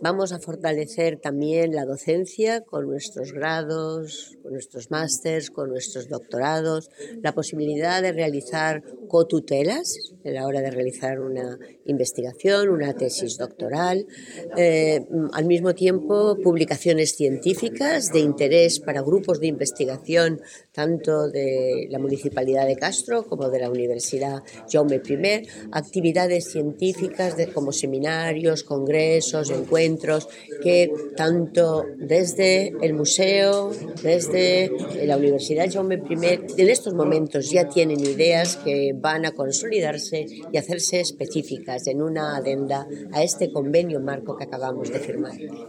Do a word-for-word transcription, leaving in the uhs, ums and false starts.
Vamos a fortalecer también la docencia con nuestros grados, con nuestros másters, con nuestros doctorados, la posibilidad de realizar cotutelas a la hora de realizar una investigación, una tesis doctoral, eh, al mismo tiempo publicaciones científicas de interés para grupos de investigación tanto de la Municipalidad de Castro como de la Universidad Jaume I, actividades científicas de, como seminarios, congresos, encuentros, que tanto desde el museo, desde la Universidad Jaume I, en estos momentos ya tienen ideas que van a consolidarse y hacerse específicas en una adenda a este convenio marco que acabamos de firmar.